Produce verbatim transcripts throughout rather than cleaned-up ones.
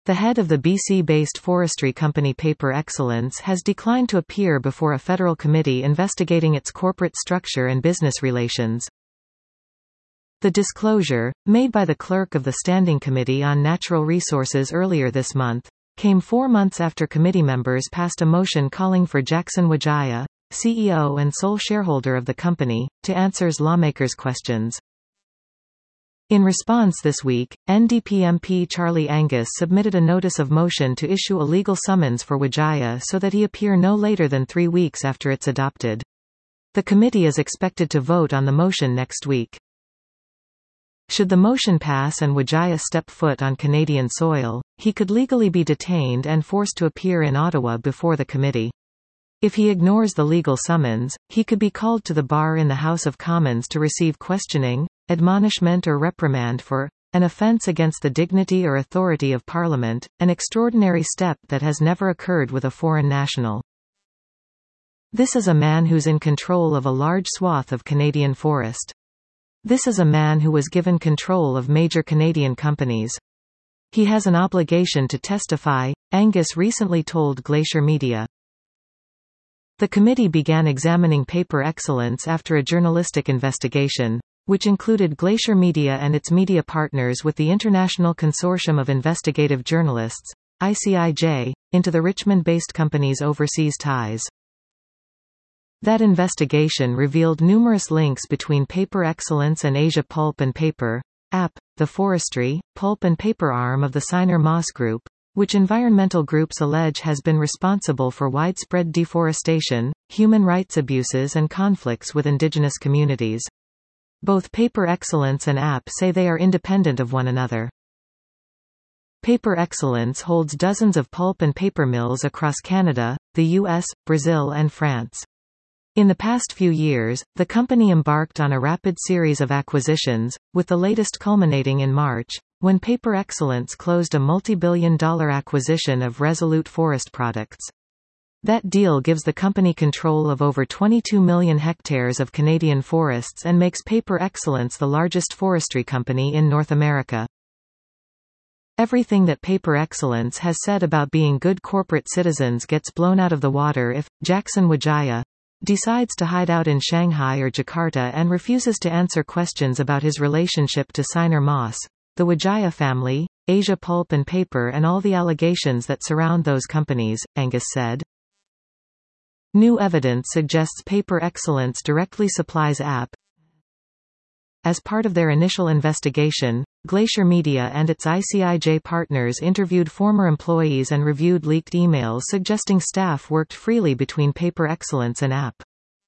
The head of the B C-based forestry company Paper Excellence has declined to appear before a federal committee investigating its corporate structure and business relations. The disclosure, made by the clerk of the Standing Committee on Natural Resources earlier this month, came four months after committee members passed a motion calling for Jackson Wijaya, C E O and sole shareholder of the company, to answer lawmakers' questions. In response this week, N D P M P Charlie Angus submitted a notice of motion to issue a legal summons for Wijaya so that he appear no later than three weeks after it's adopted. The committee is expected to vote on the motion next week. Should the motion pass and Wijaya step foot on Canadian soil, he could legally be detained and forced to appear in Ottawa before the committee. If he ignores the legal summons, he could be called to the bar in the House of Commons to receive questioning, admonishment or reprimand for an offence against the dignity or authority of Parliament, an extraordinary step that has never occurred with a foreign national. This is a man who's in control of a large swath of Canadian forest. This is a man who was given control of major Canadian companies. He has an obligation to testify, Angus recently told Glacier Media. The committee began examining Paper Excellence after a journalistic investigation, which included Glacier Media and its media partners with the International Consortium of Investigative Journalists, I C I J, into the Richmond-based company's overseas ties. That investigation revealed numerous links between Paper Excellence and Asia Pulp and Paper, A P, the forestry, pulp and paper arm of the Sinor-Moss Group, which environmental groups allege has been responsible for widespread deforestation, human rights abuses and conflicts with indigenous communities. Both Paper Excellence and A P say they are independent of one another. Paper Excellence holds dozens of pulp and paper mills across Canada, the U S, Brazil and France. In the past few years, the company embarked on a rapid series of acquisitions, with the latest culminating in March, when Paper Excellence closed a multi-billion dollar acquisition of Resolute Forest Products. That deal gives the company control of over twenty-two million hectares of Canadian forests and makes Paper Excellence the largest forestry company in North America. Everything that Paper Excellence has said about being good corporate citizens gets blown out of the water if Jackson Wijaya decides to hide out in Shanghai or Jakarta and refuses to answer questions about his relationship to Sinor-Moss, the Wijaya family, Asia Pulp and Paper and all the allegations that surround those companies, Angus said. New evidence suggests Paper Excellence directly supplies A P. As part of their initial investigation, Glacier Media and its I C I J partners interviewed former employees and reviewed leaked emails suggesting staff worked freely between Paper Excellence and A P.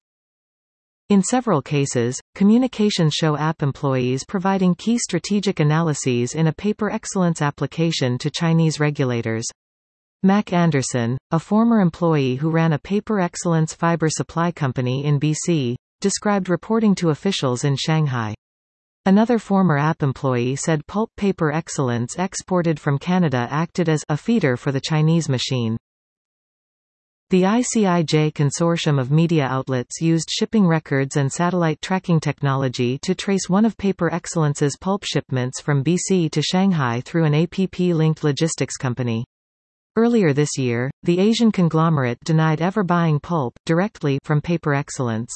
In several cases, communications show A P employees providing key strategic analyses in a Paper Excellence application to Chinese regulators. Mac Anderson, a former employee who ran a Paper Excellence fiber supply company in B C, described reporting to officials in Shanghai. Another former A P employee said pulp Paper Excellence exported from Canada acted as a feeder for the Chinese machine. The I C I J consortium of media outlets used shipping records and satellite tracking technology to trace one of Paper Excellence's pulp shipments from B C to Shanghai through an A P P-linked logistics company. Earlier this year, the Asian conglomerate denied ever buying pulp directly from Paper Excellence.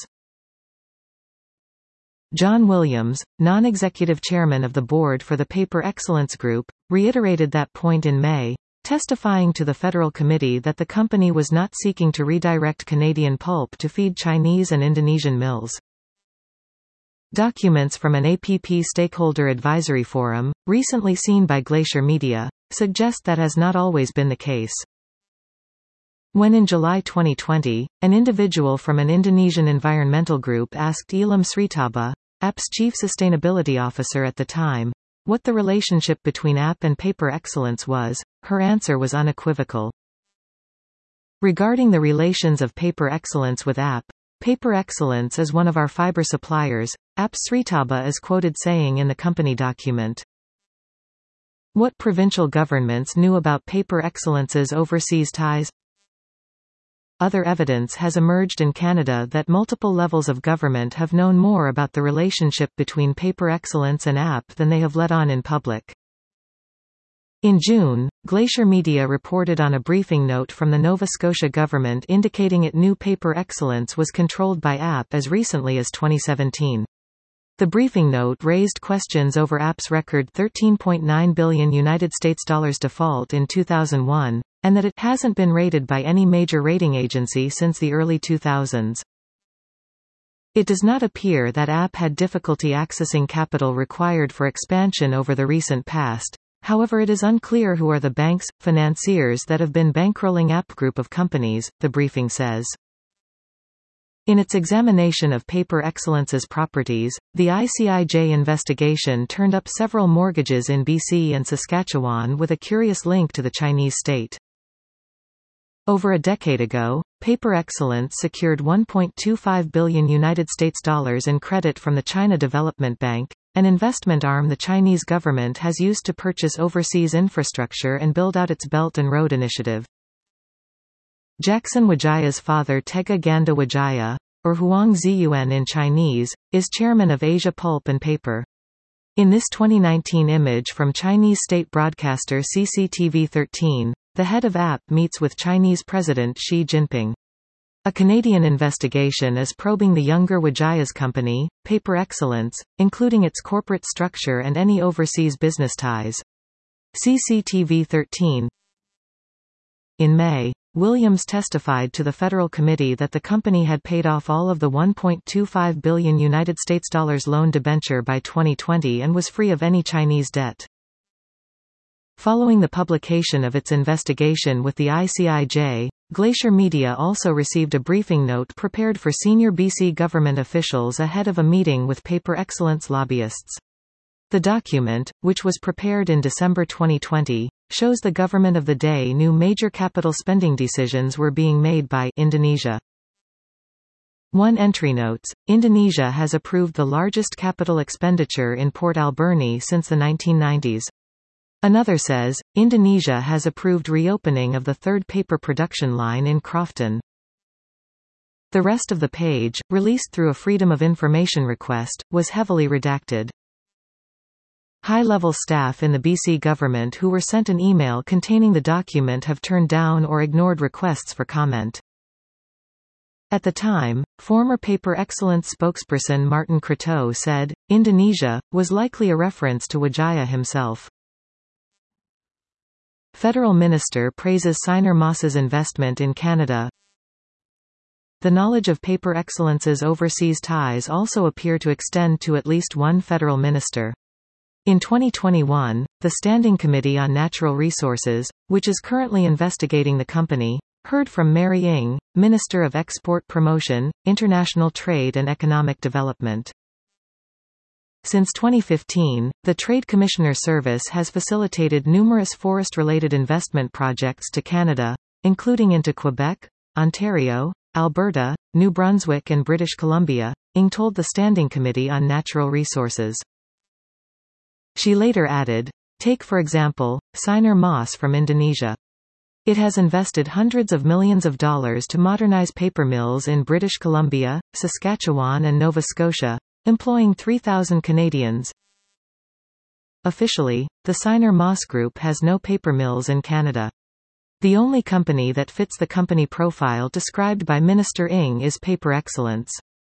John Williams, non-executive chairman of the board for the Paper Excellence Group, reiterated that point in May, testifying to the federal committee that the company was not seeking to redirect Canadian pulp to feed Chinese and Indonesian mills. Documents from an A P P stakeholder advisory forum, recently seen by Glacier Media, suggest that has not always been the case. When in July twenty twenty, an individual from an Indonesian environmental group asked Ilham Sritaba, A P's chief sustainability officer at the time, what the relationship between A P and Paper Excellence was, her answer was unequivocal. Regarding the relations of Paper Excellence with A P, Paper Excellence is one of our fiber suppliers, A P Sritaba is quoted saying in the company document. What provincial governments knew about Paper Excellence's overseas ties? Other evidence has emerged in Canada that multiple levels of government have known more about the relationship between Paper Excellence and A P than they have let on in public. In June, Glacier Media reported on a briefing note from the Nova Scotia government indicating it knew Paper Excellence was controlled by A P as recently as twenty seventeen. The briefing note raised questions over A P's record thirteen point nine billion United States dollars default in two thousand one, and that it hasn't been rated by any major rating agency since the early two thousands. It does not appear that A P had difficulty accessing capital required for expansion over the recent past. However, it is unclear who are the banks, financiers that have been bankrolling A P group of companies, the briefing says. In its examination of Paper Excellence's properties, the I C I J investigation turned up several mortgages in B C and Saskatchewan with a curious link to the Chinese state. Over a decade ago, Paper Excellence secured one point two five billion United States dollars in credit from the China Development Bank, an investment arm the Chinese government has used to purchase overseas infrastructure and build out its Belt and Road Initiative. Jackson Wajaya's father Tega Ganda Wajaya, or Huang Ziyuan in Chinese, is chairman of Asia Pulp and Paper. In this twenty nineteen image from Chinese state broadcaster C C T V thirteen, the head of A P meets with Chinese President Xi Jinping. A Canadian investigation is probing the younger Wajaya's company, Paper Excellence, including its corporate structure and any overseas business ties. C C T V thirteen. In May, Williams testified to the federal committee that the company had paid off all of the one point two five billion United States dollars loan debenture by twenty twenty and was free of any Chinese debt. Following the publication of its investigation with the I C I J, Glacier Media also received a briefing note prepared for senior B C government officials ahead of a meeting with Paper Excellence lobbyists. The document, which was prepared in December twenty twenty, shows the government of the day knew major capital spending decisions were being made by Indonesia. One entry notes, Indonesia has approved the largest capital expenditure in Port Alberni since the nineteen nineties. Another says, Indonesia has approved reopening of the third paper production line in Crofton. The rest of the page, released through a Freedom of Information request, was heavily redacted. High-level staff in the B C government who were sent an email containing the document have turned down or ignored requests for comment. At the time, former Paper Excellence spokesperson Martin Creteau said, Indonesia, was likely a reference to Wijaya himself. Federal minister praises Siner Moss's investment in Canada. The knowledge of Paper Excellence's overseas ties also appear to extend to at least one federal minister. In twenty twenty-one, the Standing Committee on Natural Resources, which is currently investigating the company, heard from Mary Ng, Minister of Export Promotion, International Trade and Economic Development. Since twenty fifteen, the Trade Commissioner Service has facilitated numerous forest-related investment projects to Canada, including into Quebec, Ontario, Alberta, New Brunswick and British Columbia, Ng told the Standing Committee on Natural Resources. She later added, take for example, Siner Moss from Indonesia. It has invested hundreds of millions of dollars to modernize paper mills in British Columbia, Saskatchewan and Nova Scotia, employing three thousand Canadians. Officially, the Siner Moss Group has no paper mills in Canada. The only company that fits the company profile described by Minister Ng is Paper Excellence.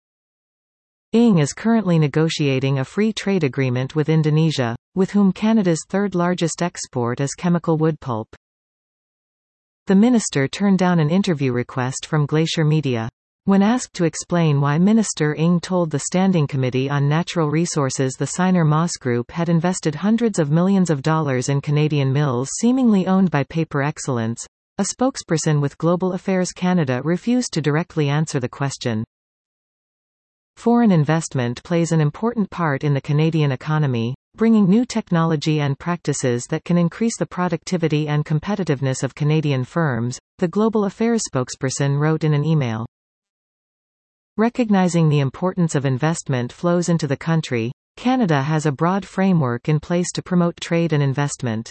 Ng is currently negotiating a free trade agreement with Indonesia, with whom Canada's third-largest export is chemical wood pulp. The minister turned down an interview request from Glacier Media. When asked to explain why Minister Ng told the Standing Committee on Natural Resources the Siner Moss Group had invested hundreds of millions of dollars in Canadian mills seemingly owned by Paper Excellence, a spokesperson with Global Affairs Canada refused to directly answer the question. Foreign investment plays an important part in the Canadian economy, bringing new technology and practices that can increase the productivity and competitiveness of Canadian firms, the Global Affairs spokesperson wrote in an email. Recognizing the importance of investment flows into the country, Canada has a broad framework in place to promote trade and investment.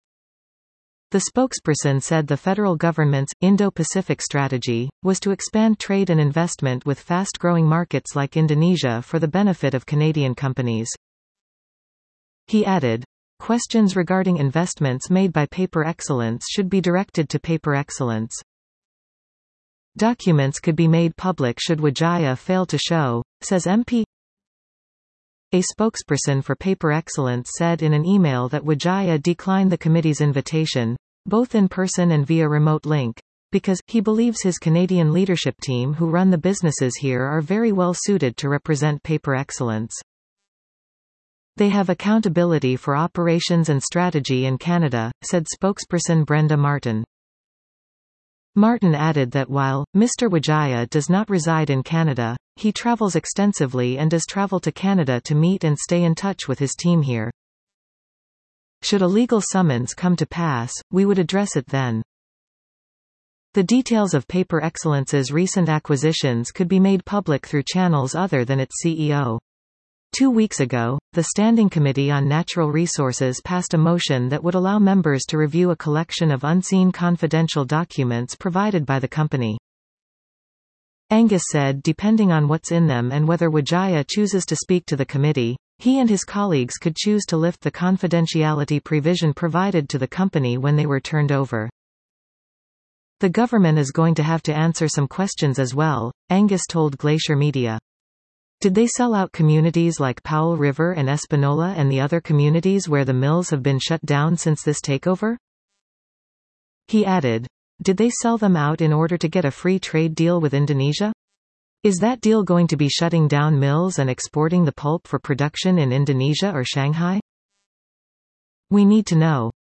The spokesperson said the federal government's Indo-Pacific strategy was to expand trade and investment with fast-growing markets like Indonesia for the benefit of Canadian companies. He added, Questions regarding investments made by Paper Excellence should be directed to Paper Excellence. Documents could be made public should Wijaya fail to show, says M P. A spokesperson for Paper Excellence said in an email that Wijaya declined the committee's invitation, both in person and via remote link, because, he believes his Canadian leadership team who run the businesses here are very well suited to represent Paper Excellence. They have accountability for operations and strategy in Canada, said spokesperson Brenda Martin. Martin added that while Mister Wijaya does not reside in Canada, he travels extensively and does travel to Canada to meet and stay in touch with his team here. Should a legal summons come to pass, we would address it then. The details of Paper Excellence's recent acquisitions could be made public through channels other than its C E O. Two weeks ago, the Standing Committee on Natural Resources passed a motion that would allow members to review a collection of unseen confidential documents provided by the company. Angus said depending on what's in them and whether Wijaya chooses to speak to the committee, he and his colleagues could choose to lift the confidentiality provision provided to the company when they were turned over. The government is going to have to answer some questions as well, Angus told Glacier Media. Did they sell out communities like Powell River and Espanola and the other communities where the mills have been shut down since this takeover? He added, did they sell them out in order to get a free trade deal with Indonesia? Is that deal going to be shutting down mills and exporting the pulp for production in Indonesia or Shanghai? We need to know.